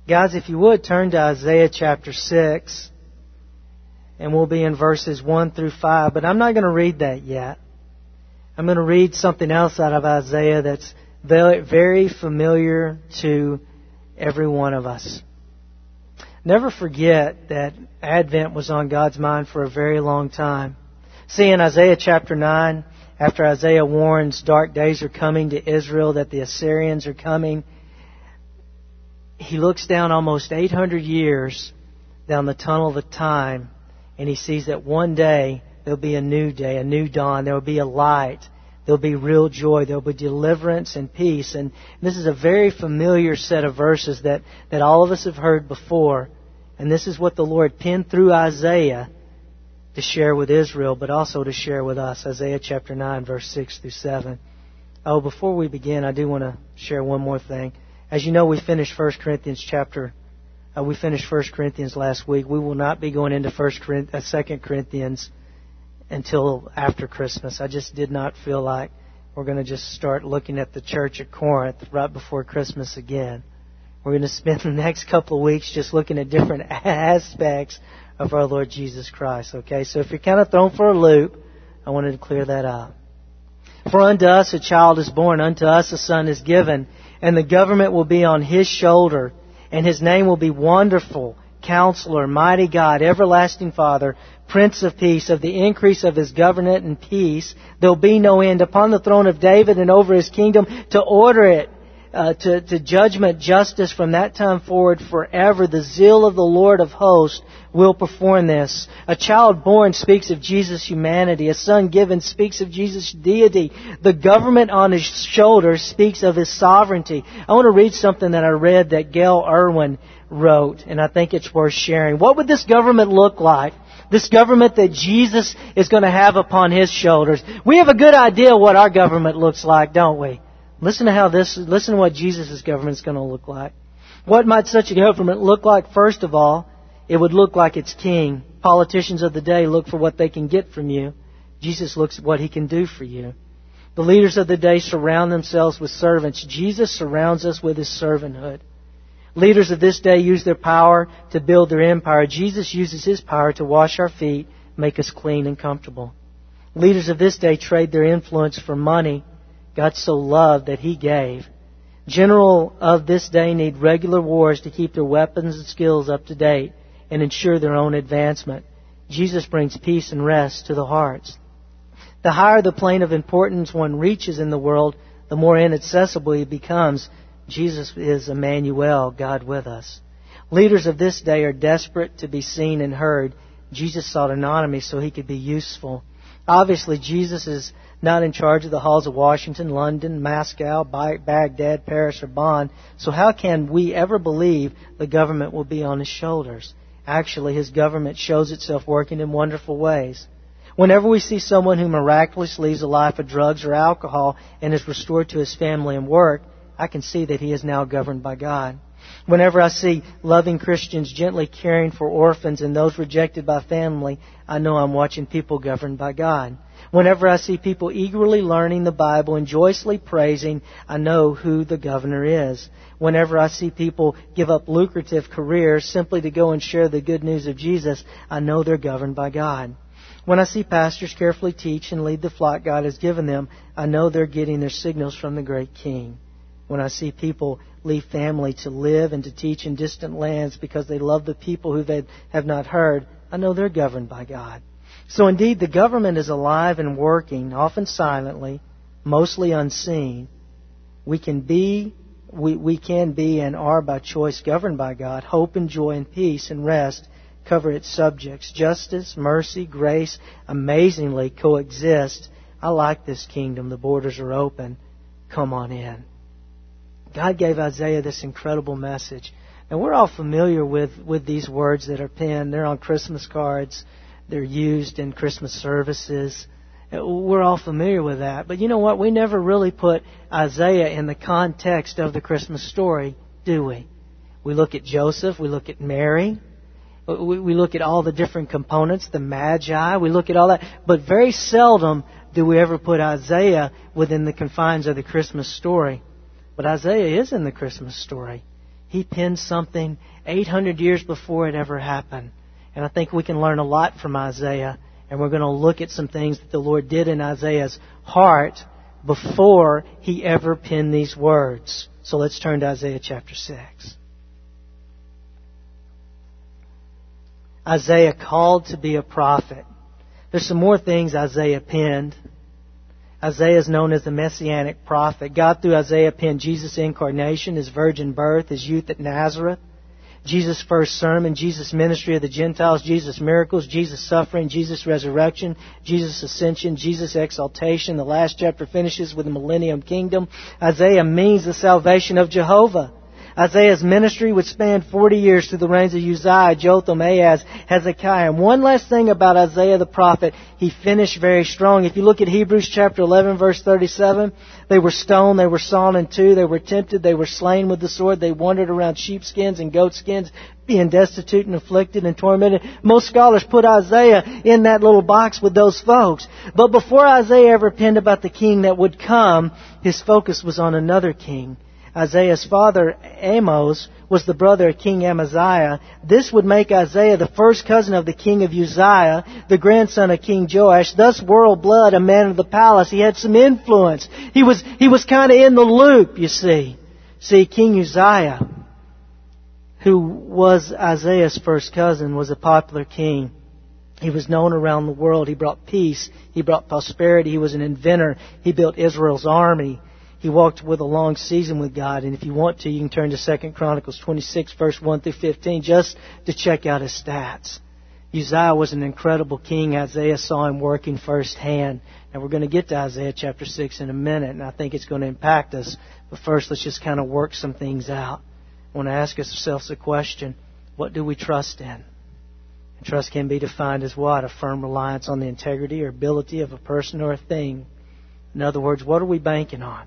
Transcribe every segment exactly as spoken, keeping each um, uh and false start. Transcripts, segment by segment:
Guys, if you would, turn to Isaiah chapter six. And we'll be in verses one through five. But I'm not going to read that yet. I'm going to read something else out of Isaiah that's very, very familiar to every one of us. Never forget that Advent was on God's mind for a very long time. See, in Isaiah chapter nine, after Isaiah warns dark days are coming to Israel, that the Assyrians are coming, he looks down almost eight hundred years down the tunnel of time, and he sees that one day there'll be a new day, a new dawn. There will be a light. There'll be real joy. There'll be deliverance and peace. And this is a very familiar set of verses that, that all of us have heard before. And this is what the Lord penned through Isaiah to share with Israel, but also to share with us. Isaiah chapter nine, verse six through seven. Oh, before we begin, I do want to share one more thing. As you know, we finished First Corinthians chapter Uh, we finished First Corinthians last week. We will not be going into First uh, Second Corinthians until after Christmas. I just did not feel like we're going to just start looking at the church at Corinth right before Christmas again. We're going to spend the next couple of weeks just looking at different aspects of our Lord Jesus Christ. Okay, so if you're kind of thrown for a loop, I wanted to clear that up. For unto us a child is born, unto us a son is given, and the government will be on His shoulder. And His name will be Wonderful, Counselor, Mighty God, Everlasting Father, Prince of Peace. Of the increase of His government and peace, there'll be no end upon the throne of David and over His kingdom, to order it uh, to, to judgment, justice from that time forward forever. The zeal of the Lord of hosts will perform this. A child born speaks of Jesus' humanity. A son given speaks of Jesus' deity. The government on His shoulders speaks of His sovereignty. I want to read something that I read that Gail Irwin wrote, and I think it's worth sharing. What would this government look like? This government that Jesus is going to have upon His shoulders. We have a good idea what our government looks like, don't we? Listen to how this, listen to what Jesus' government is going to look like. What might such a government look like? First of all, it would look like its king. Politicians of the day look for what they can get from you. Jesus looks at what He can do for you. The leaders of the day surround themselves with servants. Jesus surrounds us with His servanthood. Leaders of this day use their power to build their empire. Jesus uses His power to wash our feet, make us clean and comfortable. Leaders of this day trade their influence for money. God so loved that He gave. Generals of this day need regular wars to keep their weapons and skills up to date and ensure their own advancement. Jesus brings peace and rest to the hearts. The higher the plane of importance one reaches in the world, the more inaccessible He becomes. Jesus is Emmanuel, God with us. Leaders of this day are desperate to be seen and heard. Jesus sought anonymity so He could be useful. Obviously, Jesus is not in charge of the halls of Washington, London, Moscow, Baghdad, Paris, or Bonn. So how can we ever believe the government will be on His shoulders? Actually, His government shows itself working in wonderful ways. Whenever we see someone who miraculously leaves a life of drugs or alcohol and is restored to his family and work, I can see that he is now governed by God. Whenever I see loving Christians gently caring for orphans and those rejected by family, I know I'm watching people governed by God. Whenever I see people eagerly learning the Bible and joyously praising, I know who the governor is. Whenever I see people give up lucrative careers simply to go and share the good news of Jesus, I know they're governed by God. When I see pastors carefully teach and lead the flock God has given them, I know they're getting their signals from the great King. When I see people leave family to live and to teach in distant lands because they love the people who they have not heard, I know they're governed by God. So indeed, the government is alive and working, often silently, mostly unseen. We can be, we, we can be and are by choice governed by God. Hope and joy and peace and rest cover its subjects. Justice, mercy, grace, amazingly coexist. I like this kingdom. The borders are open. Come on in. God gave Isaiah this incredible message. And we're all familiar with, with these words that are penned. They're on Christmas cards. They're used in Christmas services. We're all familiar with that. But you know what? We never really put Isaiah in the context of the Christmas story, do we? We look at Joseph. We look at Mary. We, we look at all the different components, the Magi. We look at all that. But very seldom do we ever put Isaiah within the confines of the Christmas story. But Isaiah is in the Christmas story. He penned something eight hundred years before it ever happened. And I think we can learn a lot from Isaiah. And we're going to look at some things that the Lord did in Isaiah's heart before he ever penned these words. So let's turn to Isaiah chapter six. Isaiah called to be a prophet. There's some more things Isaiah penned. Isaiah is known as the Messianic prophet. God through Isaiah penned Jesus' incarnation, His virgin birth, His youth at Nazareth, Jesus' first sermon, Jesus' ministry of the Gentiles, Jesus' miracles, Jesus' suffering, Jesus' resurrection, Jesus' ascension, Jesus' exaltation. The last chapter finishes with the millennium kingdom. Isaiah means the salvation of Jehovah. Isaiah's ministry would span forty years through the reigns of Uzziah, Jotham, Ahaz, Hezekiah. And one last thing about Isaiah the prophet, he finished very strong. If you look at Hebrews chapter eleven, verse thirty-seven, they were stoned, they were sawn in two, they were tempted, they were slain with the sword, they wandered around sheepskins and goatskins, being destitute and afflicted and tormented. Most scholars put Isaiah in that little box with those folks. But before Isaiah ever penned about the king that would come, his focus was on another king. Isaiah's father, Amos, was the brother of King Amaziah. This would make Isaiah the first cousin of the king of Uzziah, the grandson of King Joash, thus royal blood, a man of the palace. He had some influence. He was, he was kind of in the loop, you see. See, King Uzziah, who was Isaiah's first cousin, was a popular king. He was known around the world. He brought peace. He brought prosperity. He was an inventor. He built Israel's army. He walked with a long season with God. And if you want to, you can turn to Second Chronicles twenty-six, verse one through fifteen, just to check out his stats. Uzziah was an incredible king. Isaiah saw him working firsthand. And we're going to get to Isaiah chapter six in a minute, and I think it's going to impact us. But first, let's just kind of work some things out. I want to ask ourselves a question. What do we trust in? And trust can be defined as what? A firm reliance on the integrity or ability of a person or a thing. In other words, what are we banking on?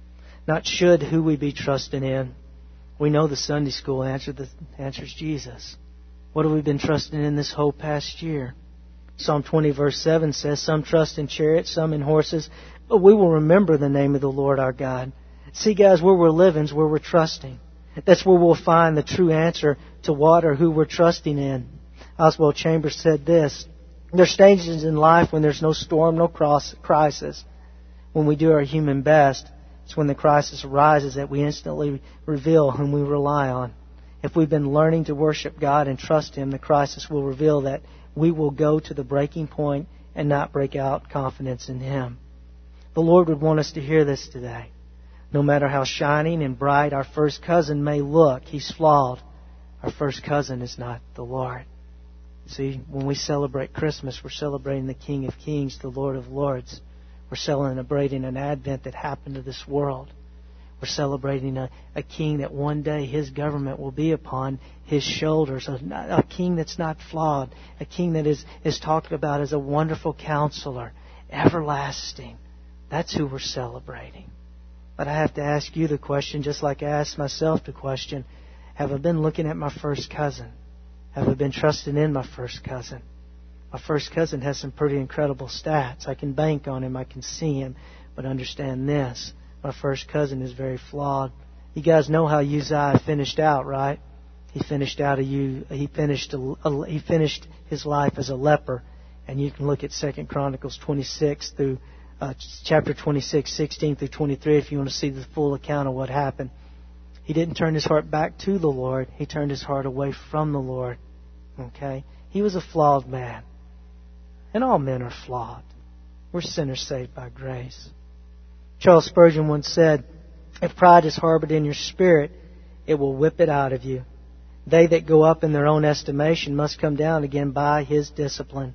Not should who we be trusting in. We know the Sunday school answer. The answer is Jesus. What have we been trusting in this whole past year? Psalm twenty verse seven says, some trust in chariots, some in horses, but we will remember the name of the Lord our God. See, guys, where we're living is where we're trusting. That's where we'll find the true answer to what or who we're trusting in. Oswald Chambers said this, there's stages in life when there's no storm, no cross, crisis. When we do our human best, it's when the crisis arises that we instantly reveal whom we rely on. If we've been learning to worship God and trust Him, the crisis will reveal that we will go to the breaking point and not break out confidence in Him. The Lord would want us to hear this today. No matter how shining and bright our first cousin may look, he's flawed. Our first cousin is not the Lord. See, when we celebrate Christmas, we're celebrating the King of Kings, the Lord of Lords. We're celebrating an advent that happened to this world. We're celebrating a, a king that one day his government will be upon his shoulders. A, a king that's not flawed. A king that is, is talked about as a wonderful counselor. Everlasting. That's who we're celebrating. But I have to ask you the question, just like I asked myself the question, have I been looking at my first cousin? Have I been trusting in my first cousin? My first cousin has some pretty incredible stats. I can bank on him. I can see him. But understand this. My first cousin is very flawed. You guys know how Uzziah finished out, right? He finished out a he finished a, a, he finished his life as a leper. And you can look at Second Chronicles twenty-six through uh, chapter twenty-six, sixteen through twenty-three if you want to see the full account of what happened. He didn't turn his heart back to the Lord. He turned his heart away from the Lord. Okay? He was a flawed man. And all men are flawed. We're sinners saved by grace. Charles Spurgeon once said, if pride is harbored in your spirit, it will whip it out of you. They that go up in their own estimation must come down again by His discipline.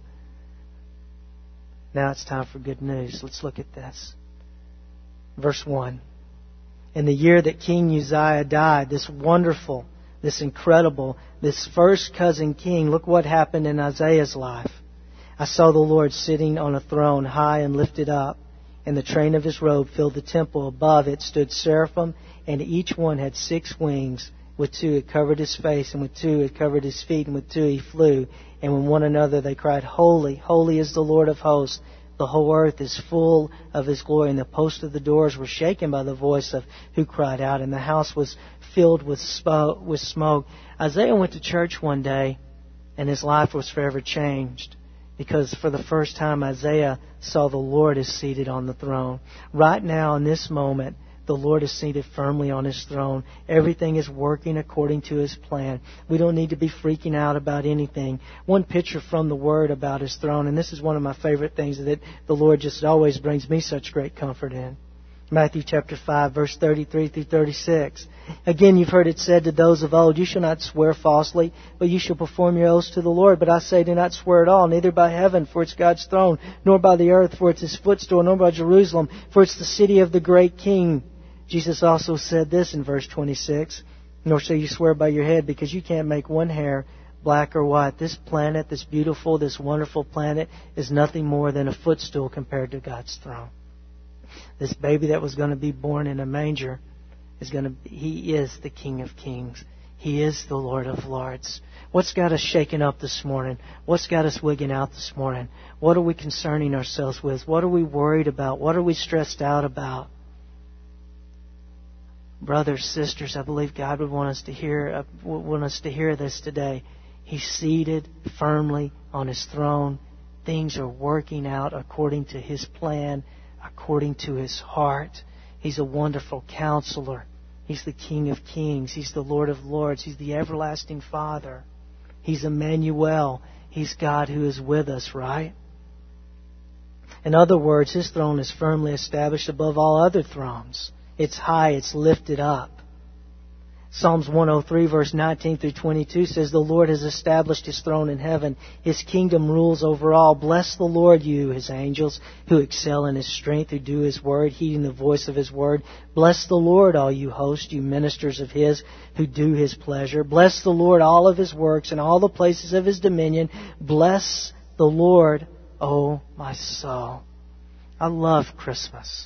Now it's time for good news. Let's look at this. Verse one. In the year that King Uzziah died, this wonderful, this incredible, this first cousin king, look what happened in Isaiah's life. I saw the Lord sitting on a throne high and lifted up, and the train of His robe filled the temple. Above it stood seraphim, and each one had six wings. With two it covered His face, and with two it covered His feet, and with two He flew. And with one another they cried, Holy, holy is the Lord of hosts. The whole earth is full of His glory. And the posts of the doors were shaken by the voice of who cried out. And the house was filled with smoke. Isaiah went to church one day, and his life was forever changed. Because for the first time, Isaiah saw the Lord is seated on the throne. Right now, in this moment, the Lord is seated firmly on His throne. Everything is working according to His plan. We don't need to be freaking out about anything. One picture from the Word about His throne, and this is one of my favorite things that the Lord just always brings me such great comfort in. Matthew chapter five, verse thirty-three through thirty-six. Again, you've heard it said to those of old, you shall not swear falsely, but you shall perform your oaths to the Lord. But I say, do not swear at all, neither by heaven, for it's God's throne, nor by the earth, for it's His footstool, nor by Jerusalem, for it's the city of the great King. Jesus also said this in verse twenty-six, nor shall you swear by your head, because you can't make one hair black or white. This planet, this beautiful, this wonderful planet, is nothing more than a footstool compared to God's throne. This baby that was going to be born in a manger is going to be, He is the King of Kings. He is the Lord of Lords. What's got us shaken up this morning? What's got us wigging out this morning? What are we concerning ourselves with? What are we worried about? What are we stressed out about? Brothers, sisters, I believe God would want us to hear uh, want us to hear this today. He's seated firmly on His throne. Things are working out according to His plan, according to His heart. He's a wonderful counselor. He's the King of Kings. He's the Lord of Lords. He's the everlasting Father. He's Emmanuel. He's God who is with us, right? In other words, His throne is firmly established above all other thrones. It's high. It's lifted up. Psalms one oh three, verse nineteen through twenty-two says, the Lord has established His throne in heaven. His kingdom rules over all. Bless the Lord, you, His angels, who excel in His strength, who do His word, heeding the voice of His word. Bless the Lord, all you hosts, you ministers of His, who do His pleasure. Bless the Lord, all of His works, and all the places of His dominion. Bless the Lord, O my soul. I love Christmas.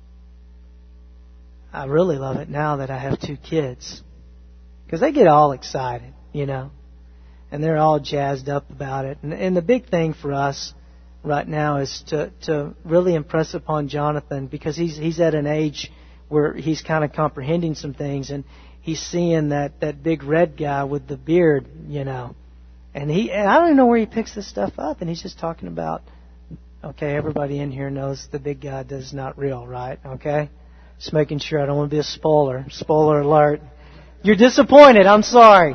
I really love it now that I have two kids. Because they get all excited, you know. And they're all jazzed up about it. And, and the big thing for us right now is to, to really impress upon Jonathan, because he's he's at an age where he's kind of comprehending some things. And he's seeing that, that big red guy with the beard, you know. And he and I don't even know where he picks this stuff up. And he's just talking about, okay, everybody in here knows the big guy is not real, right? Okay? Just making sure I don't want to be a spoiler. Spoiler alert. You're disappointed. I'm sorry.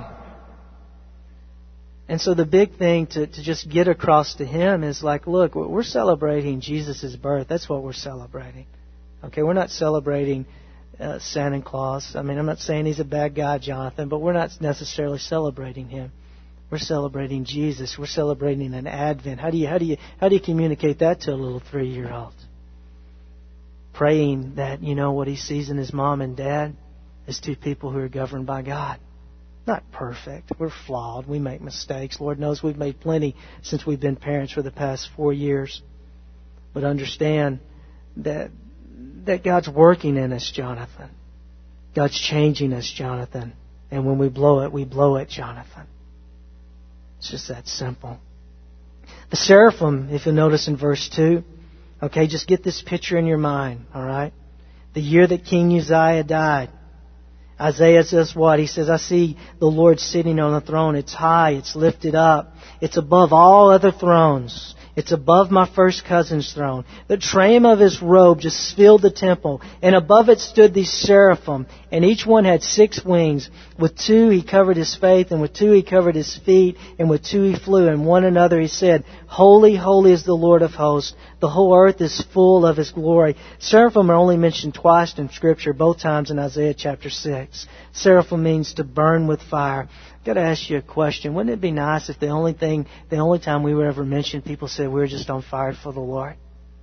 And so the big thing to, to just get across to him is like, look, we're celebrating Jesus' birth. That's what we're celebrating. Okay, we're not celebrating uh, Santa Claus. I mean, I'm not saying he's a bad guy, Jonathan, but we're not necessarily celebrating him. We're celebrating Jesus. We're celebrating an Advent. How do you how do you how do you communicate that to a little three-year-old? Praying that, you know, what he sees in his mom and dad is two people who are governed by God. Not perfect. We're flawed. We make mistakes. Lord knows we've made plenty since we've been parents for the past four years. But understand that that God's working in us, Jonathan. God's changing us, Jonathan. And when we blow it, we blow it, Jonathan. It's just that simple. The seraphim, if you'll notice in verse two, okay, just get this picture in your mind, all right? The year that King Uzziah died, Isaiah says what? He says, I see the Lord sitting on the throne. It's high. It's lifted up. It's above all other thrones. It's above my first cousin's throne. The train of his robe just filled the temple. And above it stood these seraphim. And each one had six wings. With two he covered his face. And with two he covered his feet. And with two he flew. And one another he said, Holy, holy is the Lord of hosts. The whole earth is full of His glory. Seraphim are only mentioned twice in Scripture. Both times in Isaiah chapter six. Seraphim means to burn with fire. I've got to ask you a question. Wouldn't it be nice if the only thing, the only time we were ever mentioned, people said we were just on fire for the Lord?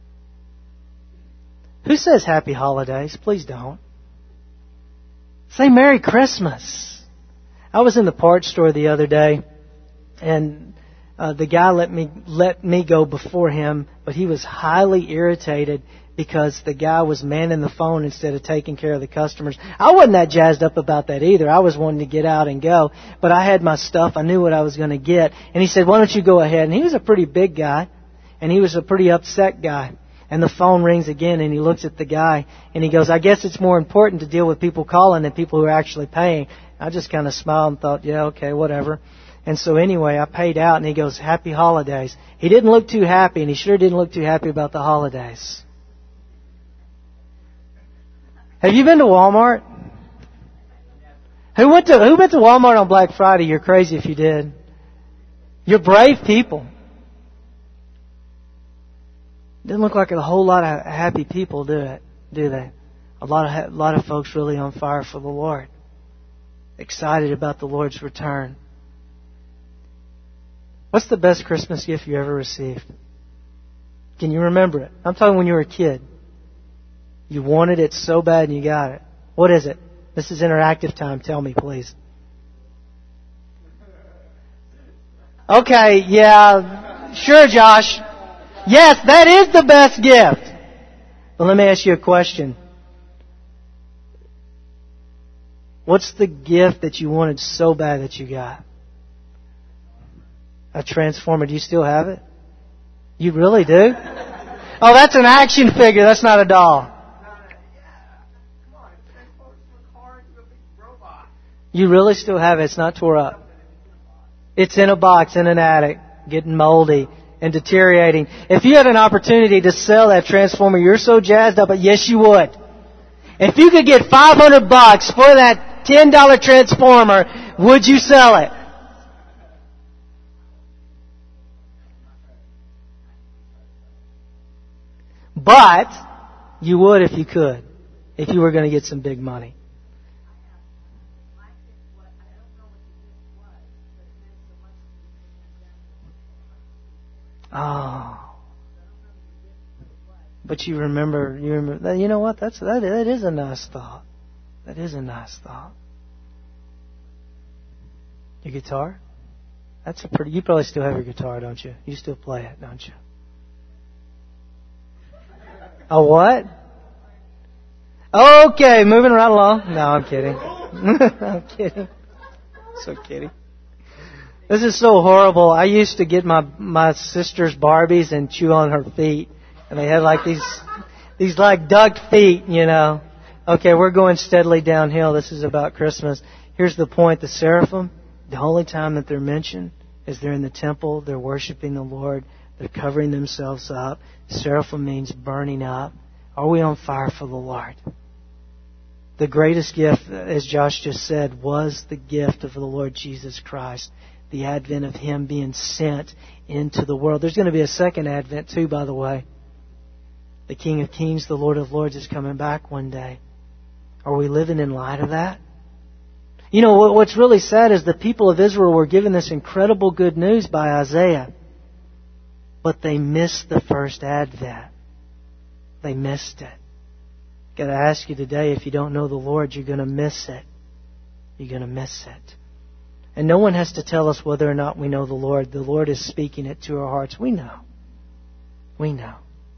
Who says Happy Holidays? Please don't. Say Merry Christmas. I was in the parts store the other day, and uh, the guy let me let me go before him, but he was highly irritated because the guy was manning the phone instead of taking care of the customers. I wasn't that jazzed up about that either. I was wanting to get out and go. But I had my stuff. I knew what I was going to get. And he said, why don't you go ahead? And he was a pretty big guy. And he was a pretty upset guy. And the phone rings again, and he looks at the guy, and he goes, I guess it's more important to deal with people calling than people who are actually paying. I just kind of smiled and thought, yeah, okay, whatever. And so anyway, I paid out, and he goes, happy holidays. He didn't look too happy, and he sure didn't look too happy about the holidays. Have you been to Walmart? Who went to, who went to Walmart on Black Friday? You're crazy if you did. You're brave people. Didn't look like a whole lot of happy people, do it? Do they? A lot of a lot of folks really on fire for the Lord, excited about the Lord's return. What's the best Christmas gift you ever received? Can you remember it? I'm talking when you were a kid. You wanted it so bad and you got it. What is it? This is interactive time. Tell me, please. Okay, yeah, sure, Josh. Yes, that is the best gift. But let me ask you a question. What's the gift that you wanted so bad that you got? A transformer. Do you still have it? You really do? Oh, that's an action figure. That's not a doll. You really still have it. It's not tore up. It's in a box in an attic, getting moldy and deteriorating. If you had an opportunity to sell that transformer, you're so jazzed up, but yes, you would. If you could get five hundred bucks for that ten dollar transformer, would you sell it? But you would if you could, if you were going to get some big money. Oh. But you remember, you remember, you know what, that's, that, that is a nice thought. That is a nice thought. Your guitar? That's a pretty, you probably still have your guitar, don't you? You still play it, don't you? A what? Okay, moving right along. No, I'm kidding. I'm kidding. So kidding. This is so horrible. I used to get my my sister's Barbies and chew on her feet. And they had like these, these like duck feet, you know. Okay, we're going steadily downhill. This is about Christmas. Here's the point. The seraphim, the only time that they're mentioned is they're in the temple. They're worshiping the Lord. They're covering themselves up. Seraphim means burning up. Are we on fire for the Lord? The greatest gift, as Josh just said, was the gift of the Lord Jesus Christ. The advent of Him being sent into the world. There's going to be a second advent too, by the way. The King of Kings, the Lord of Lords is coming back one day. Are we living in light of that? You know, what's really sad is the people of Israel were given this incredible good news by Isaiah. But they missed the first advent. They missed it. Got to ask you today, if you don't know the Lord, you're going to miss it. You're going to miss it. And no one has to tell us whether or not we know the Lord. The Lord is speaking it to our hearts. We know. We know.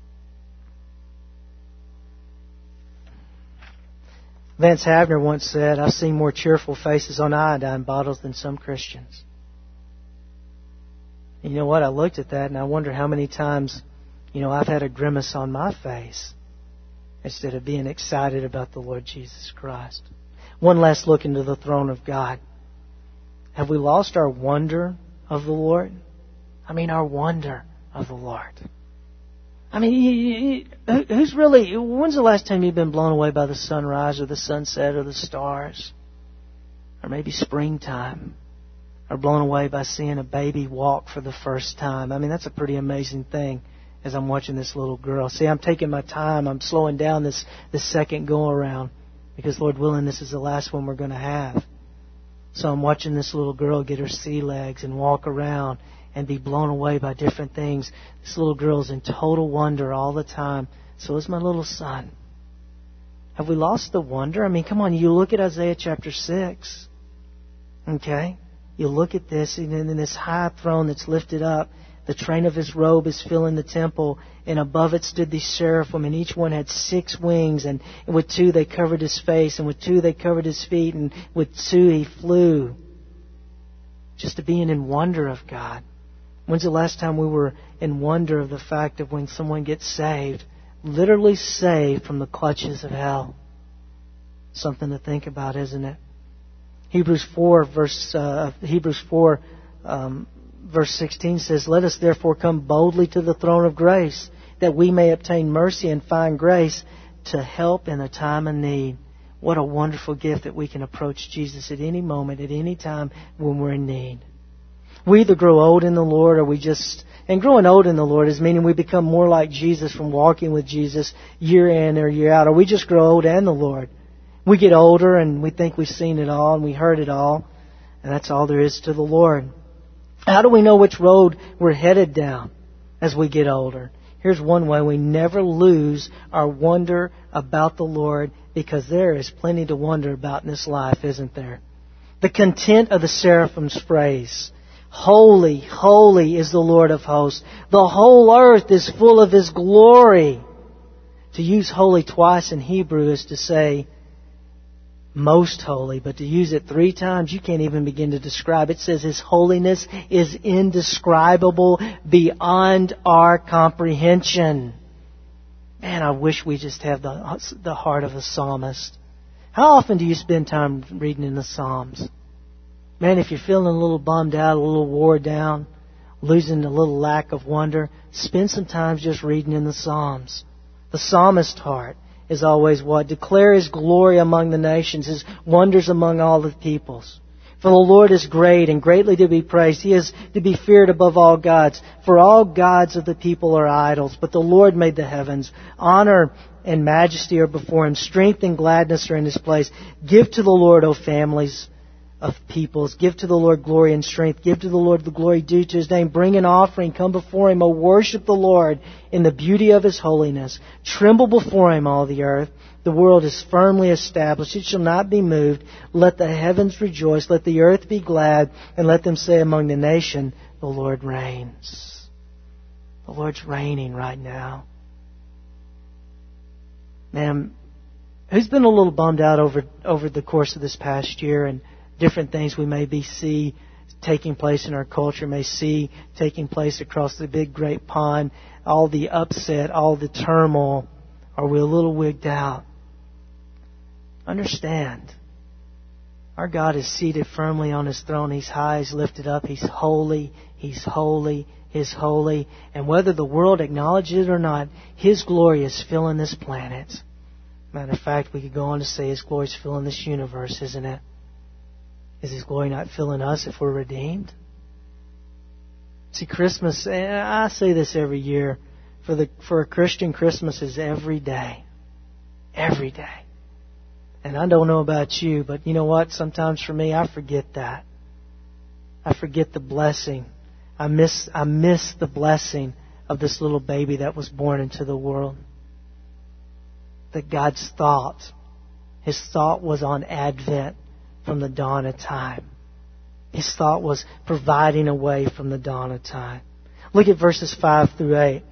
Vance Havner once said, I've seen more cheerful faces on iodine bottles than some Christians. And you know what? I looked at that and I wonder how many times, you know, I've had a grimace on my face instead of being excited about the Lord Jesus Christ. One last look into the throne of God. Have we lost our wonder of the Lord? I mean, our wonder of the Lord. I mean, who's really, when's the last time you've been blown away by the sunrise or the sunset or the stars? Or maybe springtime? Or blown away by seeing a baby walk for the first time? I mean, that's a pretty amazing thing as I'm watching this little girl. See, I'm taking my time. I'm slowing down this, this second go-around because, Lord willing, this is the last one we're going to have. So I'm watching this little girl get her sea legs and walk around and be blown away by different things. This little girl's in total wonder all the time. So is my little son. Have we lost the wonder? I mean, come on, you look at Isaiah chapter six. Okay? You look at this, and in this high throne that's lifted up, the train of His robe is filling the temple, and above it stood these seraphim, and each one had six wings, and with two they covered His face, and with two they covered His feet, and with two He flew. Just to being in wonder of God. When's the last time we were in wonder of the fact of when someone gets saved, literally saved from the clutches of hell? Something to think about, isn't it? Hebrews four verse uh, Hebrews four um, verse sixteen says, "Let us therefore come boldly to the throne of grace, that we may obtain mercy and find grace to help in a time of need." What a wonderful gift that we can approach Jesus at any moment, at any time when we're in need. We either grow old in the Lord or we just... And growing old in the Lord is meaning we become more like Jesus from walking with Jesus year in or year out. Or we just grow old in the Lord. We get older and we think we've seen it all and we heard it all. And that's all there is to the Lord. How do we know which road we're headed down as we get older? Here's one way: we never lose our wonder about the Lord, because there is plenty to wonder about in this life, isn't there? The content of the seraphim's praise. Holy, holy is the Lord of hosts. The whole earth is full of His glory. To use holy twice in Hebrew is to say most holy, but to use it three times, you can't even begin to describe. It says His holiness is indescribable, beyond our comprehension. Man, I wish we just have the, the heart of a psalmist. How often do you spend time reading in the Psalms? Man, if you're feeling a little bummed out, a little wore down, losing a little lack of wonder, spend some time just reading in the Psalms. The psalmist's heart is always what? Declare His glory among the nations, His wonders among all the peoples. For the Lord is great and greatly to be praised. He is to be feared above all gods. For all gods of the people are idols, but the Lord made the heavens. Honor and majesty are before Him. Strength and gladness are in His place. Give to the Lord, O families of peoples. Give to the Lord glory and strength. Give to the Lord the glory due to His name. Bring an offering. Come before Him. O worship the Lord in the beauty of His holiness. Tremble before Him, all the earth. The world is firmly established. It shall not be moved. Let the heavens rejoice. Let the earth be glad. And let them say among the nation, the Lord reigns. The Lord's reigning right now. Man, who's been a little bummed out over, over the course of this past year and different things we may be see taking place in our culture, may see taking place across the big great pond, all the upset, all the turmoil? Are we a little wigged out? Understand, our God is seated firmly on His throne. He's high, He's lifted up. He's holy, He's holy, He's holy. And whether the world acknowledges it or not, His glory is filling this planet. Matter of fact, we could go on to say His glory is filling this universe, isn't it? Is His glory not filling us if we're redeemed? See, Christmas, and I say this every year, for the for a Christian, Christmas is every day. Every day. And I don't know about you, but you know what? Sometimes for me, I forget that. I forget the blessing. I miss I miss the blessing of this little baby that was born into the world. That God's thought, His thought was on Advent from the dawn of time. His thought was providing a way from the dawn of time. Look at verses five through eight.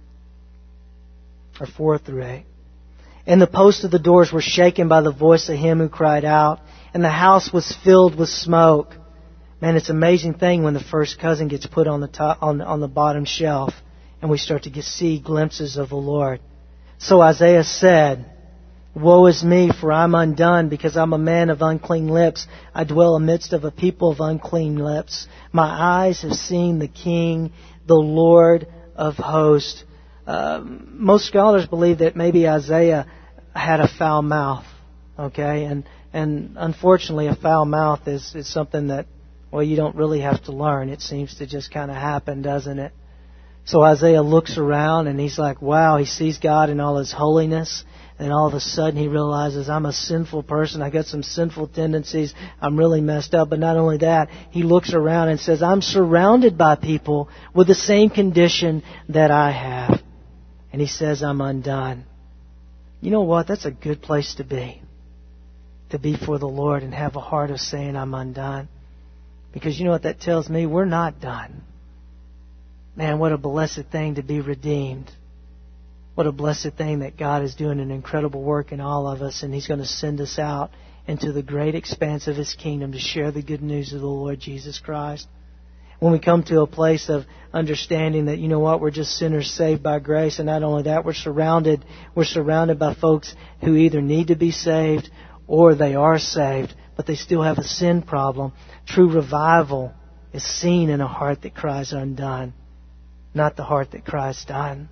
Or four through eight. And the posts of the doors were shaken by the voice of Him who cried out, and the house was filled with smoke. Man, it's an amazing thing when the first cousin gets put on the top, on, on the bottom shelf, and we start to get, see glimpses of the Lord. So Isaiah said, Woe is me, for I'm undone, because I'm a man of unclean lips. I dwell amidst of a people of unclean lips. My eyes have seen the King, the Lord of hosts. Uh, most scholars believe that maybe Isaiah had a foul mouth. Okay, and and unfortunately, a foul mouth is, is something that, well, you don't really have to learn. It seems to just kind of happen, doesn't it? So Isaiah looks around and he's like, wow, he sees God in all His holiness. And all of a sudden he realizes, I'm a sinful person. I got some sinful tendencies. I'm really messed up. But not only that, he looks around and says, I'm surrounded by people with the same condition that I have. And he says, I'm undone. You know what? That's a good place to be. To be for the Lord and have a heart of saying, I'm undone. Because you know what that tells me? We're not done. Man, what a blessed thing to be redeemed. What a blessed thing that God is doing an incredible work in all of us, and He's going to send us out into the great expanse of His kingdom to share the good news of the Lord Jesus Christ. When we come to a place of understanding that, you know what, we're just sinners saved by grace, and not only that, we're surrounded, we're surrounded by folks who either need to be saved or they are saved, but they still have a sin problem. True revival is seen in a heart that cries undone, not the heart that cries done.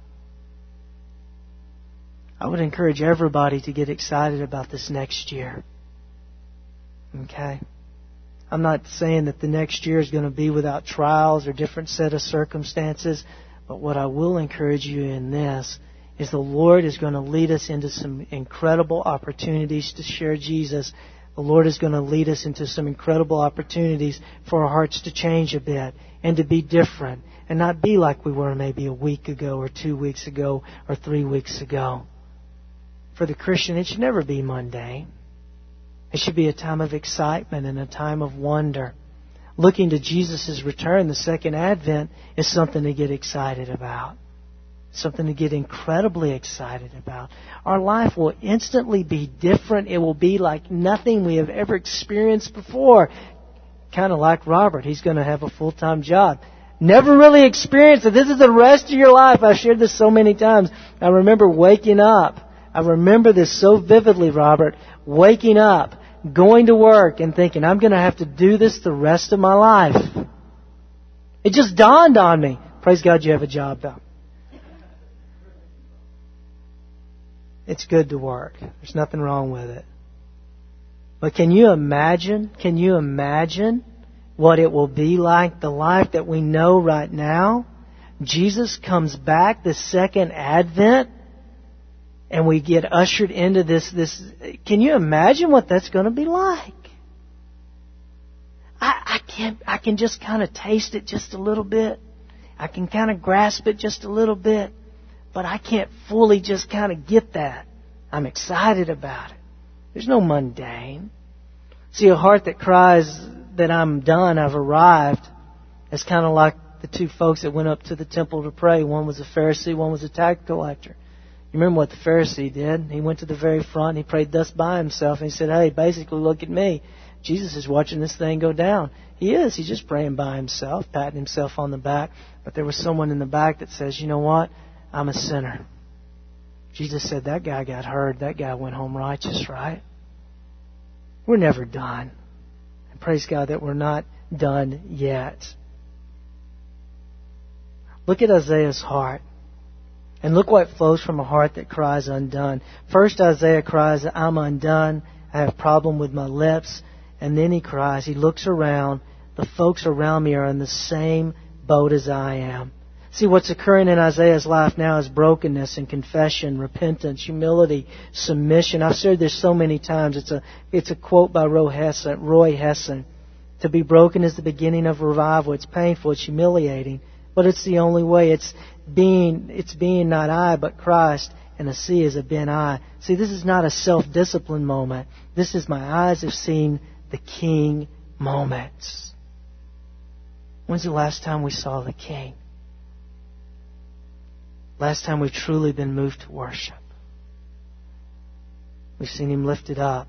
I would encourage everybody to get excited about this next year. Okay? I'm not saying that the next year is going to be without trials or different set of circumstances, but what I will encourage you in this is the Lord is going to lead us into some incredible opportunities to share Jesus. The Lord is going to lead us into some incredible opportunities for our hearts to change a bit and to be different and not be like we were maybe a week ago or two weeks ago or three weeks ago. For the Christian, it should never be mundane. It should be a time of excitement and a time of wonder. Looking to Jesus' return, the second advent, is something to get excited about. Something to get incredibly excited about. Our life will instantly be different. It will be like nothing we have ever experienced before. Kind of like Robert. He's going to have a full-time job. Never really experienced it. This is the rest of your life. I've shared this so many times. I remember waking up. I remember this so vividly, Robert. Waking up, going to work, and thinking, I'm going to have to do this the rest of my life. It just dawned on me. Praise God you have a job, though. It's good to work. There's nothing wrong with it. But can you imagine, can you imagine what it will be like, the life that we know right now? Jesus comes back, the second advent, and we get ushered into this, this. Can you imagine what that's going to be like? I, I can't, I can just kind of taste it just a little bit. I can kind of grasp it just a little bit. But I can't fully just kind of get that. I'm excited about it. There's no mundane. See, a heart that cries that I'm done, I've arrived, is kind of like the two folks that went up to the temple to pray. One was a Pharisee, one was a tax collector. You remember what the Pharisee did? He went to the very front and he prayed thus by himself. And he said, hey, basically, look at me. Jesus is watching this thing go down. He is. He's just praying by himself, patting himself on the back. But there was someone in the back that says, you know what? I'm a sinner. Jesus said, that guy got heard. That guy went home righteous, right? We're never done. And praise God that we're not done yet. Look at Isaiah's heart. And look what flows from a heart that cries undone. First, Isaiah cries, I'm undone. I have a problem with my lips. And then he cries, he looks around. The folks around me are in the same boat as I am. See, what's occurring in Isaiah's life now is brokenness and confession, repentance, humility, submission. I've shared this so many times. It's a, it's a quote by Roy Hesson, Roy Hesson. To be broken is the beginning of revival. It's painful. It's humiliating. But it's the only way. It's being, it's being not I, but Christ. And a see is a been I. See, this is not a self-discipline moment. This is my eyes have seen the King moments. When's the last time we saw the King? Last time we've truly been moved to worship. We've seen Him lifted up.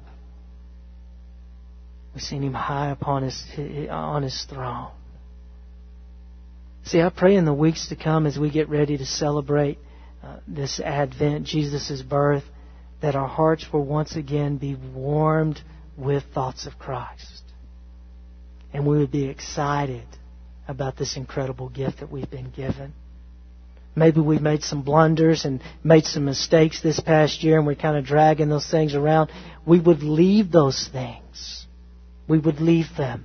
We've seen Him high upon His, on His throne. See, I pray in the weeks to come as we get ready to celebrate uh, this Advent, Jesus' birth, that our hearts will once again be warmed with thoughts of Christ. And we would be excited about this incredible gift that we've been given. Maybe we've made some blunders and made some mistakes this past year and we're kind of dragging those things around. We would leave those things. We would leave them.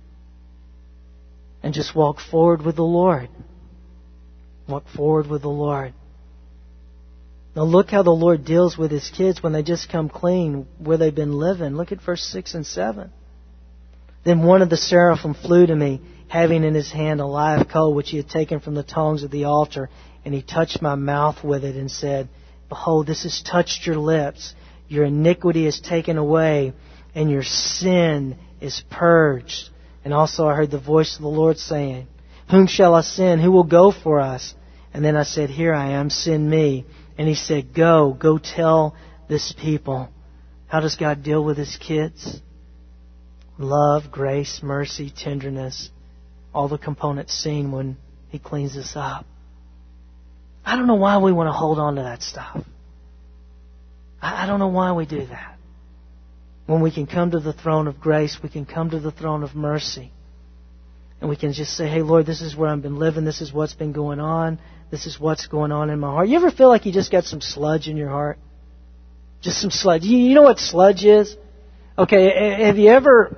And just walk forward with the Lord. Walk forward with the Lord. Now look how the Lord deals with His kids when they just come clean where they've been living. Look at verse six and seven. Then one of the seraphim flew to me, having in his hand a live coal which he had taken from the tongs of the altar. And he touched my mouth with it and said, Behold, this has touched your lips. Your iniquity is taken away, and your sin is purged. And also I heard the voice of the Lord saying, Whom shall I send? Who will go for us? And then I said, Here I am, send me. And He said, Go, go tell this people. How does God deal with His kids? Love, grace, mercy, tenderness. all the components seen when He cleans us up. I don't know why we want to hold on to that stuff. I don't know why we do that. When we can come to the throne of grace, we can come to the throne of mercy. And we can just say, hey, Lord, this is where I've been living. This is what's been going on. This is what's going on in my heart. You ever feel like you just got some sludge in your heart? Just some sludge. You, you know what sludge is? Okay, have you ever...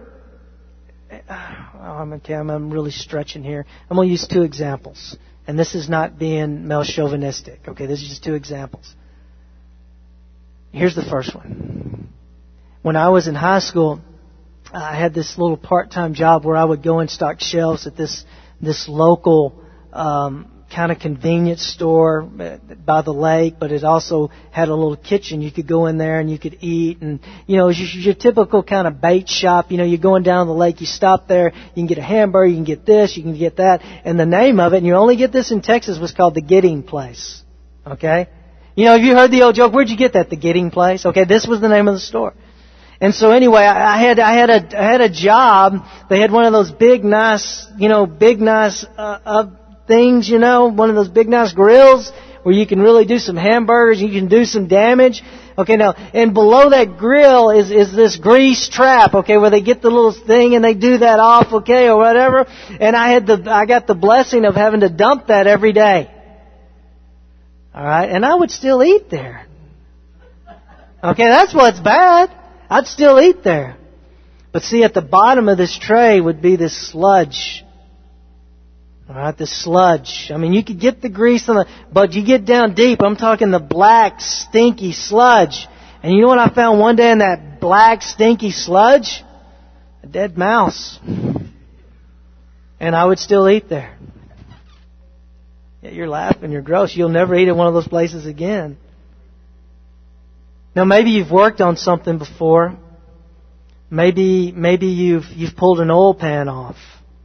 Oh, I'm, okay, I'm, I'm really stretching here. I'm going to use two examples. And this is not being male chauvinistic. Okay, this is just two examples. Here's the first one. When I was in high school, I had this little part-time job where I would go and stock shelves at this this local um, kind of convenience store by the lake, but it also had a little kitchen. You could go in there and you could eat, and you know, it was your, your typical kind of bait shop. You know, you're going down the lake, you stop there, you can get a hamburger, you can get this, you can get that, and the name of it, and you only get this in Texas, was called the Getting Place. Okay, you know, have you heard the old joke? Where'd you get that? The Getting Place. Okay, this was the name of the store. And so anyway, I had I had a I had a job. They had one of those big nice, you know, big nice uh, uh, things, you know, one of those big nice grills where you can really do some hamburgers, you can do some damage. Okay, now, and below that grill is is this grease trap, okay, where they get the little thing and they do that off, okay, or whatever. And I had the I got the blessing of having to dump that every day. All right, and I would still eat there. Okay, that's what's bad. I'd still eat there. But see, at the bottom of this tray would be this sludge. All right, this sludge. I mean, you could get the grease on the, but you get down deep. I'm talking the black, stinky sludge. And you know what I found one day in that black, stinky sludge? A dead mouse. And I would still eat there. Yeah, you're laughing. You're gross. You'll never eat at one of those places again. Now, maybe you've worked on something before. Maybe maybe you've you've pulled an oil pan off.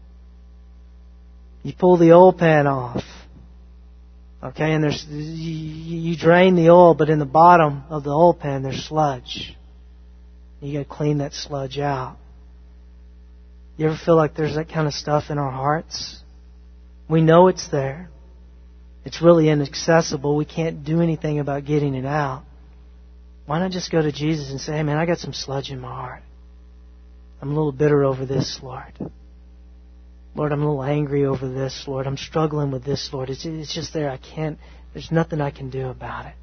You pull the oil pan off. Okay, and there's you, you drain the oil, but in the bottom of the oil pan there's sludge. You got to clean that sludge out. You ever feel like there's that kind of stuff in our hearts? We know it's there. It's really inaccessible. We can't do anything about getting it out. Why not just go to Jesus and say, hey man, I got some sludge in my heart. I'm a little bitter over this, Lord. Lord, I'm a little angry over this, Lord. I'm struggling with this, Lord. It's, it's just there. I can't, there's nothing I can do about it.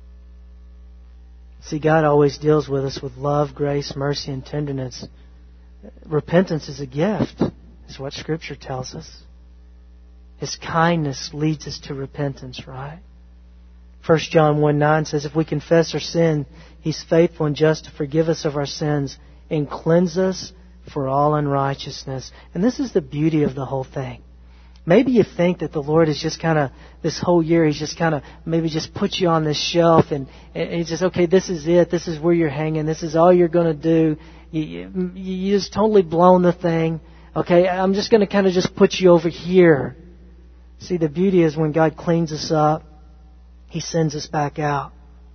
See, God always deals with us with love, grace, mercy, and tenderness. Repentance is a gift, is what Scripture tells us. His kindness leads us to repentance, right? First John one nine says, if we confess our sin, He's faithful and just to forgive us of our sins and cleanse us for all unrighteousness. And this is the beauty of the whole thing. Maybe you think that the Lord is just kind of, this whole year, He's just kind of, maybe just put you on this shelf and, and He's just, okay, this is it. This is where you're hanging. This is all you're going to do. You, you, you just totally blown the thing. Okay, I'm just going to kind of just put you over here. See, the beauty is when God cleans us up, He sends us back out.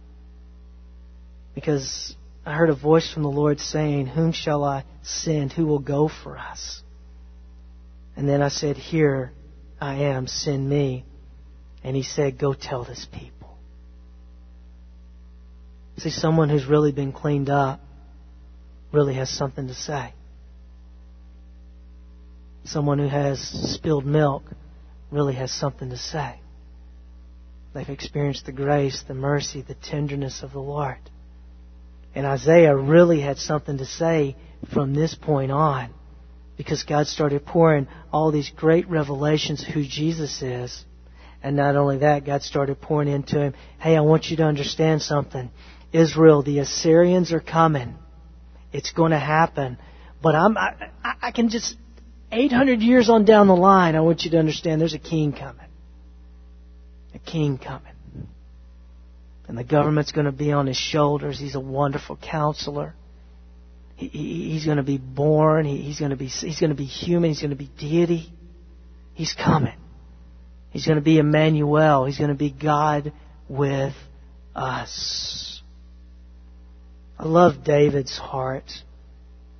Because I heard a voice from the Lord saying, whom shall I send? Who will go for us? And then I said, here I am, send me. And He said, go tell this people. See, someone who's really been cleaned up really has something to say. Someone who has spilled milk really has something to say. They've experienced the grace, the mercy, the tenderness of the Lord. And Isaiah really had something to say from this point on, because God started pouring all these great revelations of who Jesus is. And not only that, God started pouring into him, hey, I want you to understand something. Israel, the Assyrians are coming. It's going to happen. But I'm, I, I can just, eight hundred years on down the line, I want you to understand there's a king coming. A king coming. And the government's going to be on his shoulders. He's a wonderful counselor. He, he, he's going to be born. He, he's going to be, he's going to be human. He's going to be deity. He's coming. He's going to be Emmanuel. He's going to be God with us. I love David's heart.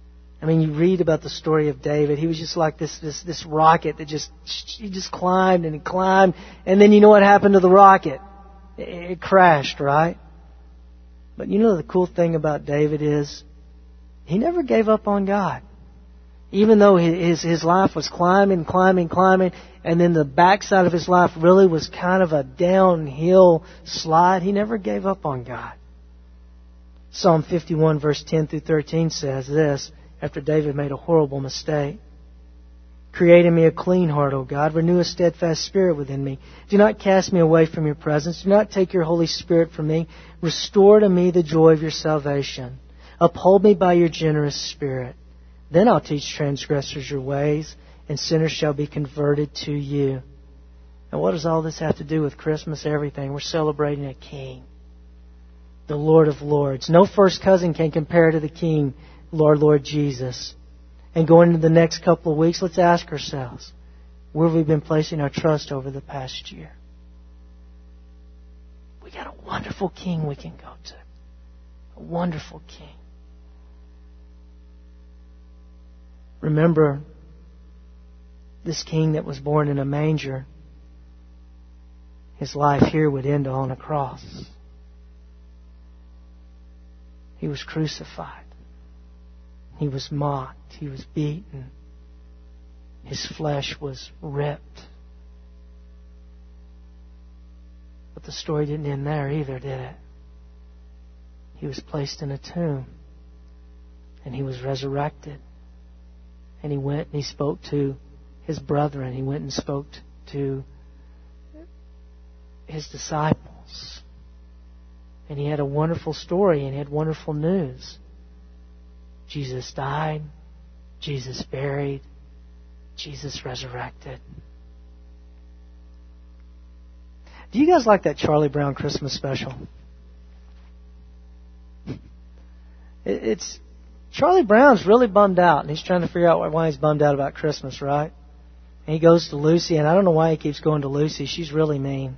I mean, you read about the story of David. He was just like this, this, this rocket that just, he just climbed and he climbed. And then you know what happened to the rocket? It, it crashed, right? But you know the cool thing about David is he never gave up on God. Even though his, his life was climbing, climbing, climbing, and then the backside of his life really was kind of a downhill slide, he never gave up on God. Psalm fifty-one verse ten through thirteen says this, after David made a horrible mistake. Create in me a clean heart, O God. Renew a steadfast spirit within me. Do not cast me away from your presence. Do not take your Holy Spirit from me. Restore to me the joy of your salvation. Uphold me by your generous spirit. Then I'll teach transgressors your ways, and sinners shall be converted to you. And what does all this have to do with Christmas? Everything. We're celebrating a King, the Lord of Lords. No first cousin can compare to the King, Lord, Lord Jesus. And going into the next couple of weeks, let's ask ourselves, where have we been placing our trust over the past year? We got a wonderful King we can go to. A wonderful King. Remember, this King that was born in a manger, his life here would end on a cross. He was crucified. He was mocked. He was beaten. His flesh was ripped. But the story didn't end there either, did it? He was placed in a tomb. And he was resurrected. And he went and he spoke to his brethren. He went and spoke to his disciples. And he had a wonderful story and he had wonderful news. Jesus died. Jesus buried. Jesus resurrected. Do you guys like that Charlie Brown Christmas special? It's Charlie Brown's really bummed out, and he's trying to figure out why he's bummed out about Christmas, right? And he goes to Lucy, and I don't know why he keeps going to Lucy. She's really mean.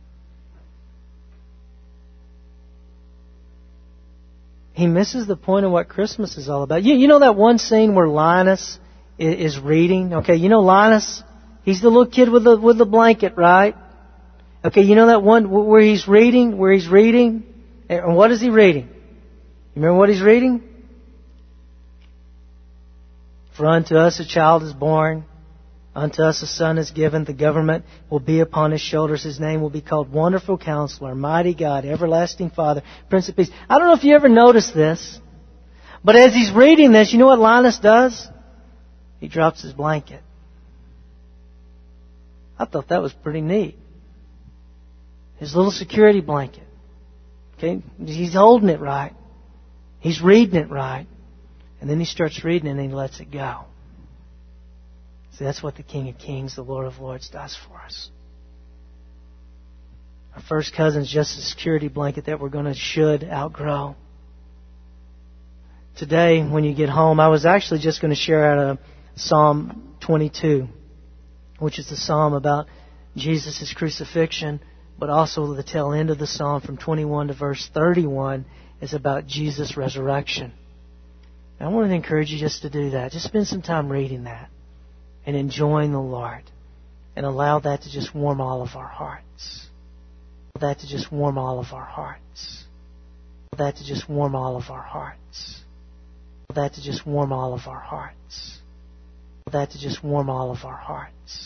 He misses the point of what Christmas is all about. You, you know that one scene where Linus is, is reading? Okay, you know Linus? He's the little kid with the with the blanket, right? Okay, you know that one where he's reading, where he's reading? And what is he reading? You remember what he's reading? For unto us a child is born, unto us a son is given, the government will be upon his shoulders. His name will be called Wonderful Counselor, Mighty God, Everlasting Father, Prince of Peace. I don't know if you ever noticed this, but as he's reading this, you know what Linus does? He drops his blanket. I thought that was pretty neat. His little security blanket. Okay, he's holding it right. He's reading it right. And then he starts reading it and he lets it go. See, that's what the King of Kings, the Lord of Lords, does for us. Our first cousin's just a security blanket that we're going to should outgrow. Today, when you get home, I was actually just going to share out of Psalm twenty-two, which is the psalm about Jesus' crucifixion, but also the tail end of the psalm from twenty-one to verse thirty-one is about Jesus' resurrection. I want to encourage you just to do that. Just spend some time reading that and enjoying the Lord and allow that to just warm all of our hearts. Allow that to just warm all of our hearts. Allow that to just warm all of our hearts. Allow that to just warm all of our hearts. Allow that to just warm all of our hearts.